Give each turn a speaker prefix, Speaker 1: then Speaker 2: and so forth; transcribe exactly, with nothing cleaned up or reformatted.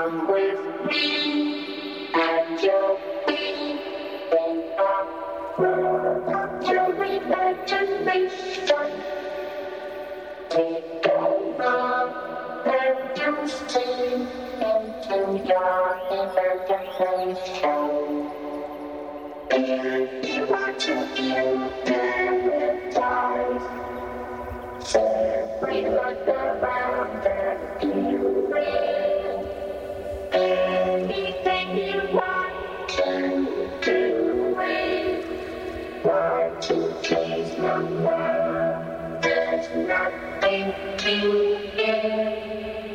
Speaker 1: Come with me at your feet in a world of your imagination. Take over and you see into your imagination. If you want to view paradise, simply look around and view it. Anything you want to do it. Want to change the world, there's nothing to it.